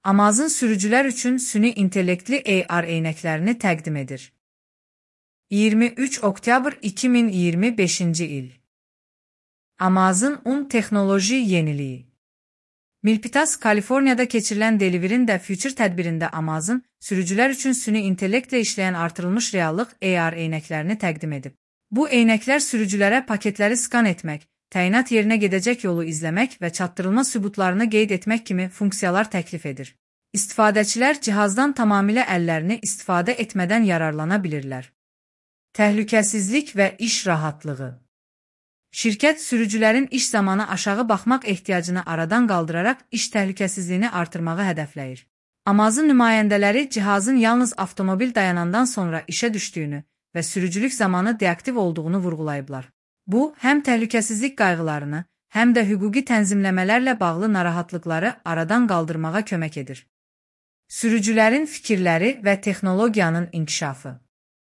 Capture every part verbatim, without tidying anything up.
Amazon sürücülər üçün süni intellektli A R eynəklərini təqdim edir. iyirmi üç oktyabr iki min iyirmi beşinci il. Amazon un texnoloji yeniliyi. Milpitas, Kaliforniyada keçirilən Deliver'in də Future tədbirində Amazon sürücülər üçün süni intellektlə işləyən artırılmış reallıq A R eynəklərini təqdim edib. Bu eynəklər sürücülərə paketləri skan etmək, təyinat yerinə gedəcək yolu izləmək və çatdırılma sübutlarını qeyd etmək kimi funksiyalar təklif edir. İstifadəçilər cihazdan tamamilə əllərini istifadə etmədən yararlana bilirlər. Təhlükəsizlik və iş rahatlığı. Şirkət sürücülərin iş zamanı aşağı baxmaq ehtiyacını aradan qaldıraraq iş təhlükəsizliyini artırmağı hədəfləyir. Amazon nümayəndələri cihazın yalnız avtomobil dayanandan sonra işə düşdüyünü və sürücülük zamanı deaktiv olduğunu vurğulayıblar. Bu, həm təhlükəsizlik qayğılarını, həm də hüquqi tənzimləmələrlə bağlı narahatlıqları aradan qaldırmağa kömək edir. Sürücülərin fikirləri və texnologiyanın inkişafı.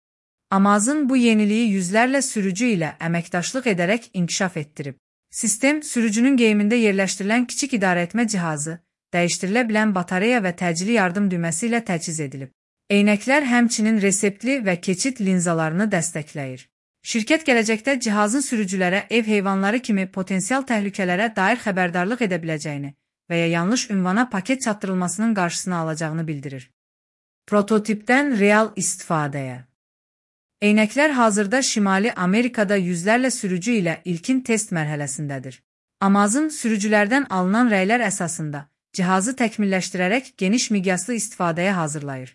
Amazon bu yeniliyi yüzlərlə sürücü ilə əməkdaşlıq edərək inkişaf etdirib. Sistem, sürücünün geyimində yerləşdirilən kiçik idarəetmə cihazı, dəyişdirilə bilən batareya və təcili yardım düyməsi ilə təchiz edilib. Eynəklər həmçinin reseptli və keçid linzalarını dəstəkləyir. Şirkət gələcəkdə cihazın sürücülərə ev heyvanları kimi potensial təhlükələrə dair xəbərdarlıq edə biləcəyini və ya yanlış ünvana paket çatdırılmasının qarşısını alacağını bildirir. Prototipdən real istifadəyə. Eynəklər hazırda Şimali Amerikada yüzlərlə sürücü ilə ilkin test mərhələsindədir. Amazon sürücülərdən alınan rəylər əsasında cihazı təkmilləşdirərək geniş miqyaslı istifadəyə hazırlayır.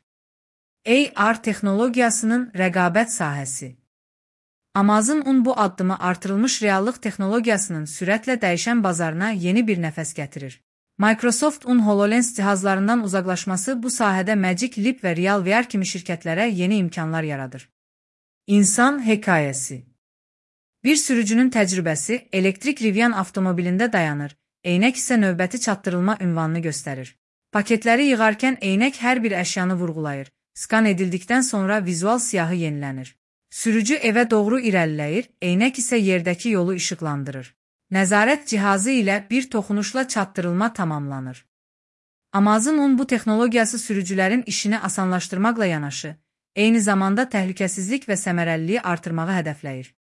A R texnologiyasının rəqabət sahəsi. Amazon un bu addımı artırılmış reallıq texnologiyasının sürətlə dəyişən bazarına yeni bir nəfəs gətirir. Microsoft un HoloLens cihazlarından uzaqlaşması bu sahədə Magic Leap və Real V R kimi şirkətlərə yeni imkanlar yaradır. İnsan hekayəsi. Bir sürücünün təcrübəsi elektrik Rivian avtomobilində dayanır, eynək isə növbəti çatdırılma ünvanını göstərir. Paketləri yığarkən eynək hər bir əşyanı vurğulayır, skan edildikdən sonra vizual siyahı yenilənir. Sürücü evə doğru irəliləyir, eynək isə yerdəki yolu işıqlandırır. Nəzarət cihazı ilə bir toxunuşla çatdırılma tamamlanır. Amazon un bu texnologiyası sürücülərin işini asanlaşdırmaqla yanaşı, eyni zamanda təhlükəsizlik və səmərəliliyi artırmağı hədəfləyir.